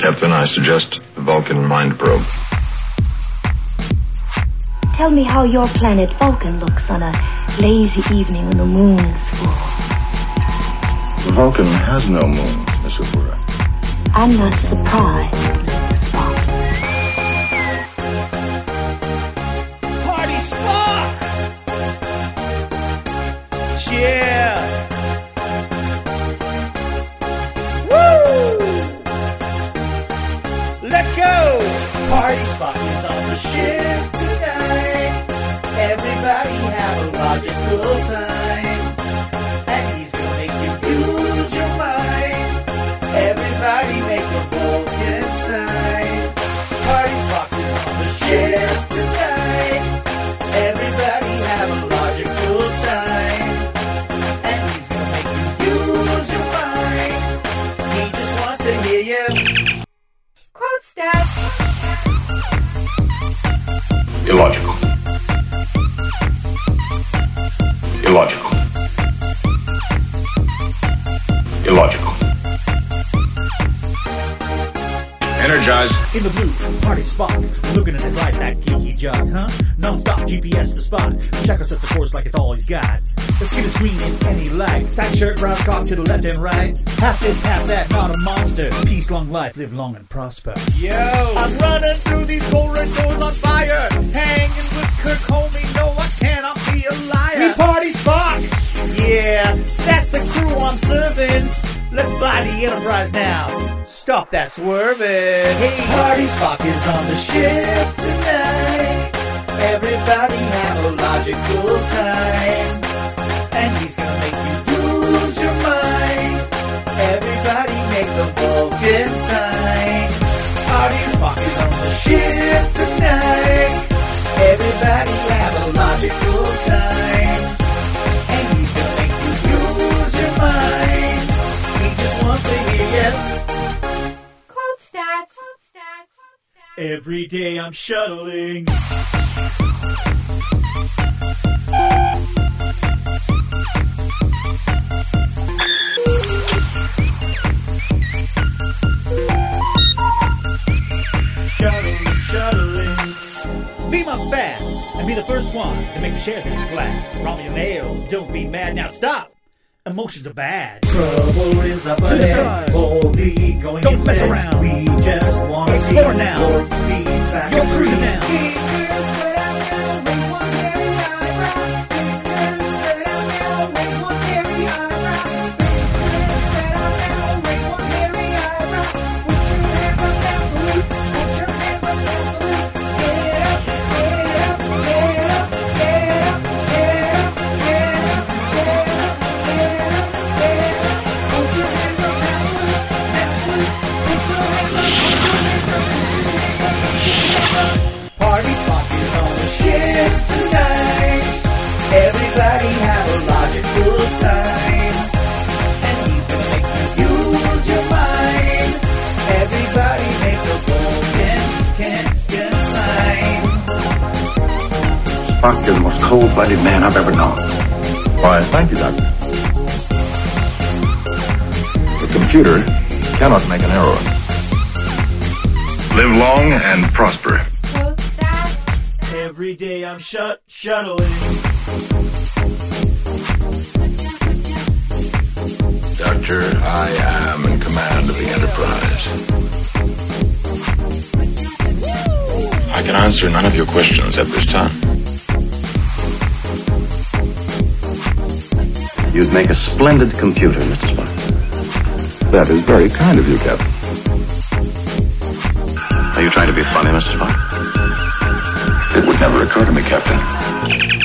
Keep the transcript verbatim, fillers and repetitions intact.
Captain, I suggest the Vulcan mind probe. Tell me how your planet Vulcan looks on a lazy evening when the moon is full. Vulcan has no moon, Miss Uhura. I'm not surprised, Spock. Party Spock! Yeah! Woo! Let's go! Party Spock is on the ship tonight. Everybody have a logical time. And he's gonna make you lose your mind. Everybody make a Vulcan sign. Party Spock is on the ship tonight. Everybody have a logical time. And he's gonna make you lose your mind. He just wants to hear you. Quote stats. Illogical. Illogical. Illogical. Energize. In the blue, Party Spock, looking at his life, that geeky jug, huh? Non-stop G P S the spot. Checker sets the course like it's all he's got. The skin is green in any light. Tight shirt, brown cock to the left and right. Half this, half that, not a monster. Peace, long life, live long and prosper. Yo! I'm running through these corridors on fire. Hanging with Kirk, homie, no, I cannot be a liar. We Party Spock! Yeah, that's the crew I'm serving. Let's fly the Enterprise now. Stop that swerving. Hey, Party Spock is on the ship tonight. Everybody have a logical time. And he's gonna make you lose your mind. Everybody make the Vulcan sign. Party Spock is on the ship tonight. Everybody have a logical time. And he's gonna make you lose your mind. He just wants to hear you. Quote stats. Quote stats. Every day I'm shuttling. Shuttling, shuttling. Be my fast and be the first one to make me share this glass. Romeo nail, don't be mad, now stop. Emotions are bad. Trouble is up ahead. Boldly going Don't mess instead. Around. We just want to explore now. Lord speed back. You're cruising now. Party Spock is on the ship tonight. Everybody have a logical time. And he's gonna make you lose your mind. Everybody make a Vulcan can get sign. Spock, you're the most cold-blooded man I've ever known. Why, thank you, Doctor. The computer cannot make an error. Live long and prosper. Quote stats. Every day I'm shut shuttling. Doctor, I am in command of the Enterprise. I can answer none of your questions at this time. You'd make a splendid computer, Mister Spock. That is very kind of you, Captain. Are you trying to be funny, Mister Spock? It would never occur to me, Captain.